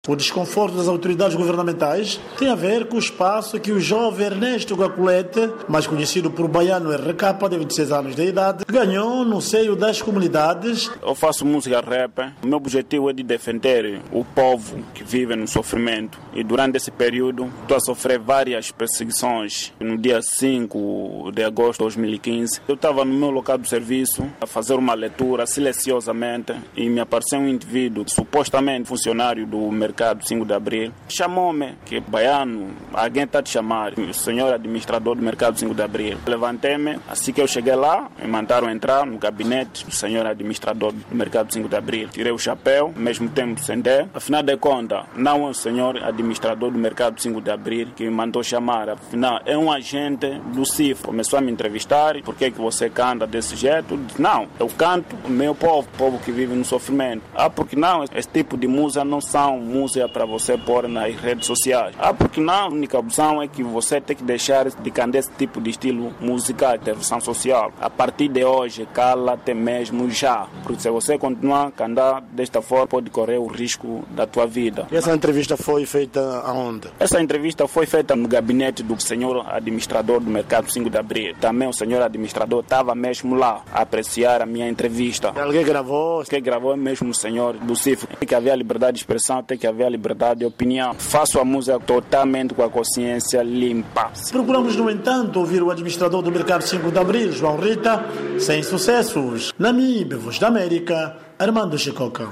O desconforto das autoridades governamentais tem a ver com o espaço que o jovem Ernesto Gaculete, mais conhecido por Baiano RK, de 26 anos de idade, ganhou no seio das comunidades. Eu faço música rap. O meu objetivo é de defender o povo que vive no sofrimento. E durante esse período estou a sofrer várias perseguições. No dia 5 de agosto de 2015, eu estava no meu local de serviço a fazer uma leitura silenciosamente e me apareceu um indivíduo, supostamente funcionário do mercado 5 de Abril, chamou-me, que Baiano, alguém está a te chamar, o senhor administrador do mercado 5 de Abril. Levantei-me, assim que eu cheguei lá, me mandaram entrar no gabinete do senhor administrador do mercado 5 de Abril. Tirei o chapéu, ao mesmo tempo sentei. Afinal de contas, não é o senhor administrador do mercado 5 de Abril que me mandou chamar, afinal é um agente do CIF. Começou a me entrevistar, por que você canta desse jeito? Eu disse, não, eu canto o meu povo, o povo que vive no sofrimento. Porque não, esse tipo de música não são música para você pôr nas redes sociais. Porque não, a única opção é que você tem que deixar de cantar esse tipo de estilo musical, de versão social. A partir de hoje, cala-te mesmo já. Porque se você continuar a cantar desta forma, pode correr o risco da tua vida. E essa entrevista foi feita aonde? Essa entrevista foi feita no gabinete do senhor administrador do mercado 5 de Abril. Também o senhor administrador estava mesmo lá a apreciar a minha entrevista. Alguém gravou? Quem gravou é mesmo o senhor do CIF. Tem que haver a liberdade de expressão, tem que haver a liberdade de opinião. Faço a música totalmente com a consciência limpa. Procuramos, no entanto, ouvir o administrador do mercado 5 de Abril, João Rita, sem sucessos. Namíbia, Voz da América, Armando Chicoca.